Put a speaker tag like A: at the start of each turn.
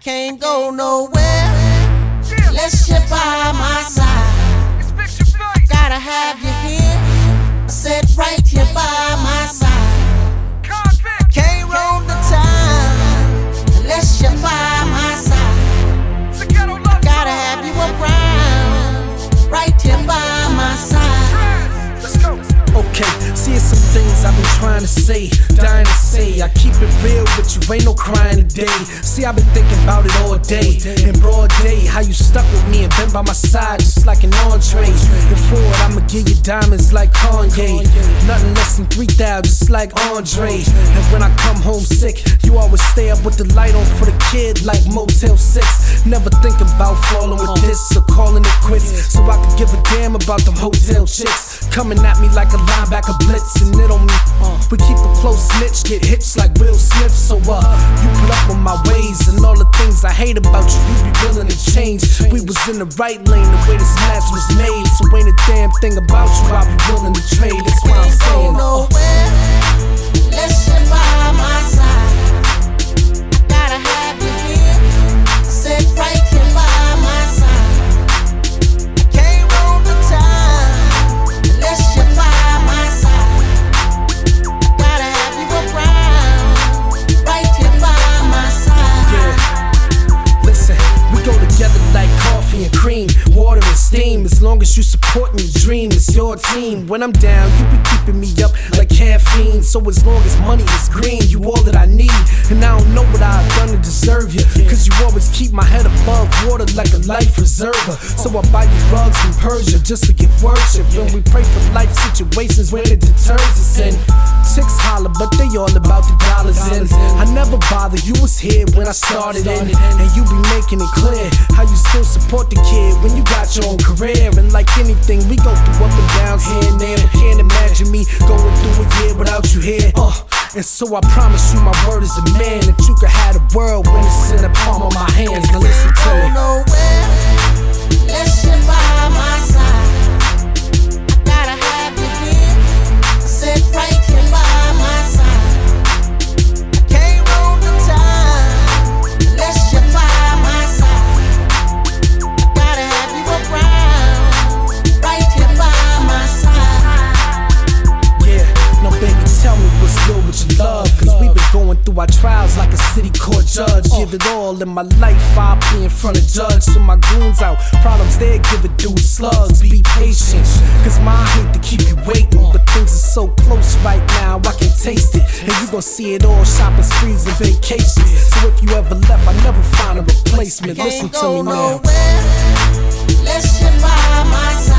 A: can't go nowhere unless you're by my side. Gotta have you here, I said right here by my side. Can't roam the town unless you're by my side. Gotta have you around, right here by my side.
B: Let's go. Okay, see some things I've been trying to say, dying to say. I keep it real with you, ain't no crying today. See, I've been thinking about it all day, in broad day. How you stuck with me and been by my side just like an entree. Before it, I'ma give you diamonds like Kanye, nothing less than 3,000 just like Andre. And when I come home sick, you always stay up with the light on for the kid like Motel 6. Never thinking about falling with this or calling it quits, so I could give a damn about them hotel chicks coming at me like a linebacker blitz and it on me. We keep a close snitch, get hits like Will Smith. So you put up with my ways and all the things I hate about you, you be willing to change. We was in the right lane the way this match was made, so ain't a damn thing about you I'll be willing to trade. That's what I'm saying.
A: Can't go nowhere unless you're by my side. Gotta have you here, I said right here by my side. Can't roam the town unless you're by my side. Gotta have you around, right here by my side.
B: Yeah, listen, we go together like coffee and cream, water and steam. As long as you support me, dream, it's your team. When I'm down, you be keeping me up like caffeine. So as long as money is green, you all that I need. And I don't know what I've done to deserve you, cause you always keep my head above water like a life reserver. So I buy you rugs from Persia just to get worship. When we pray for life situations when it deters us. And chicks holler, but they all about the dollars in. I never bother, you was here when I started in. And you be making it clear how you still support the kid when you got your own career. And like anything, we go through up and downs here and there, but can't imagine me going through a year without you here. And so I promise you my word as a man that you could have the world when it's in the palm of my hands. Now listen to
A: Go
B: me.
A: nowhere unless you're by my side. Gotta have you here, I said right here by my side. Can't roam the town unless you're by my side. Gotta have you around, right here by my side.
B: Yeah, no baby, tell me what's good with your love, cause we been going through our trials like a city court judge. Give it all in my life, I'll be in front of judge. So my goons out, problems there, give it due slugs. Be patient, cause my hate to keep you waiting, but things are so close right now, I can taste it. And you gon' see it all, shopping sprees and vacations. So if you ever left, I never find a replacement. Listen
A: Can't
B: to
A: go
B: me now.
A: nowhere unless you're by my side.